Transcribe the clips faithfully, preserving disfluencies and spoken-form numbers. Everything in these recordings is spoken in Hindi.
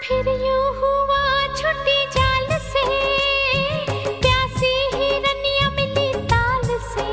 फिर यूं हुआ छुट्टी जाल से, प्यासी हिरनिया मिली ताल से।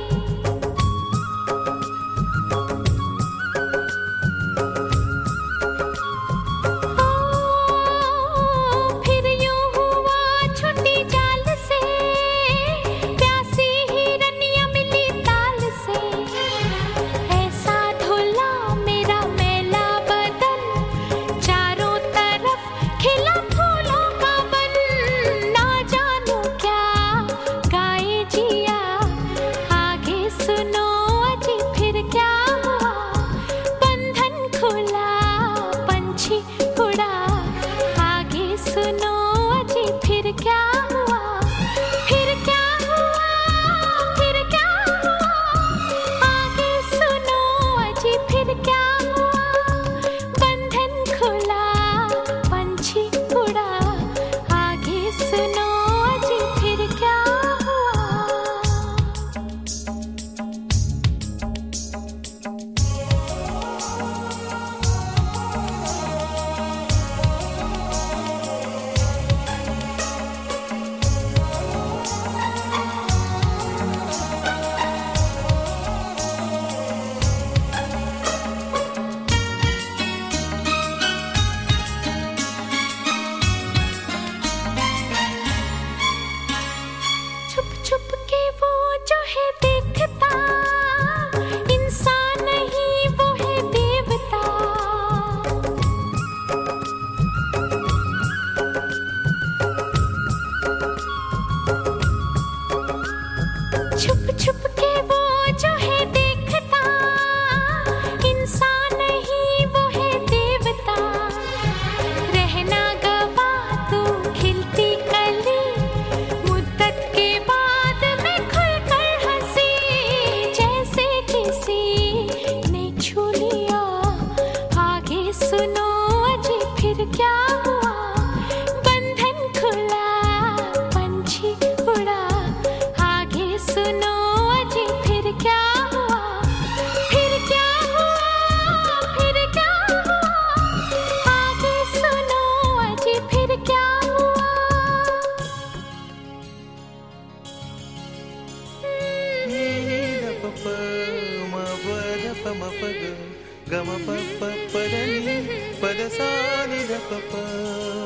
ओ, फिर यूं हुआ छुट्टी जाल से, प्यासी हिरनिया मिली ताल से। ऐसा धुला मेरा मैला बदन, चारों तरफ खिला फूलों का बन। ना जानू क्या गाए जिया, आगे सुनो अजी फिर क्या हुआ। बंधन खुला पंछी उड़ा, आगे सुनो अजी फिर क्या हुआ। फिर क्या हुआ, फिर क्या हुआ, आगे सुनो अजी फिर क्या हुआ। बंधन खुला पंछी उड़ा, आगे सुनो अजी फिर क्या हुआ। छुप छुप के वो जो है देखता, इंसान नहीं वो है देवता। छुप छुप के वो जो है देखता, इंसान नहीं वो है देवता। रहना गवा तू खिलती कली, मुद्दत के बाद मैं खुलकर हंसी। जैसे किसी ने छू लिया, आगे सुनो अजी फिर क्या हुआ। बंधन खुला पंछी उड़ा, आगे सुनो अजी फिर क्या हुआ। फिर क्या हुआ, फिर क्या हुआ, आगे सुनो अजी फिर क्या हुआ। Gama pa pa pa da ni pa da sa ni da pa pa.